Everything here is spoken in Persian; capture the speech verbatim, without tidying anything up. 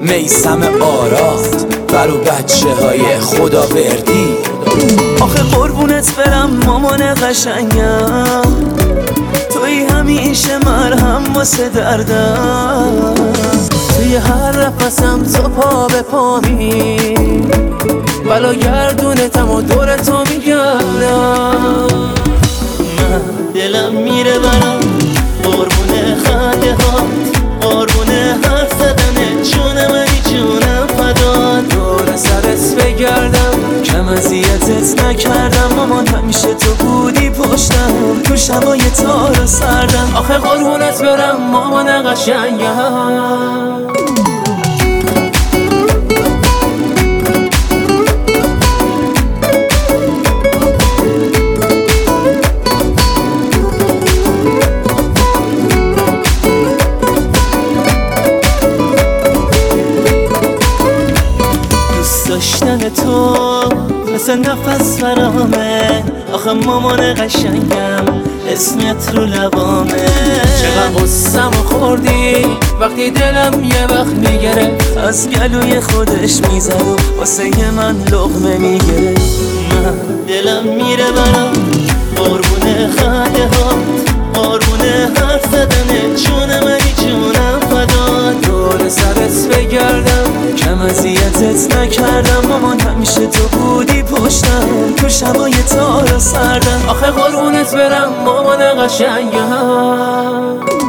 میثم آرا برو بچه های خداوردی. آخه قربونت برم مامان قشنگم، توی همیشه مرهم واسه دردم، توی هر نفسم تو پا به پامی، بلا گردونتم و دور تو میگردم. من دلم میره برم قربون خنده هات، قربون حرف زدن جونم ای جونم فدات، دور سرت بگردم کم اذیتت نکردم. مامان همیشه تو بودی پشتم تو شبای تار و سردم. آخه قربونت برم مامان قشنگم. داشتن تو مثل نفس فرامه، آخه مامان قشنگم اسمت رو لبامه. چقدر قصم خوردی وقتی دلم یه وقت میگره، از گلوی خودش میزد و واسه من لقمه میگره. من دلم میره برم قربون خنده هات، قربون حرف زدن جونم ای جونم فدات، دور سرت بگردم کم اذیتت نکردم. مامان همیشه تو بودی پشتم تو شبای تار و سردم. آخه قربونت برم مامان قشنگم.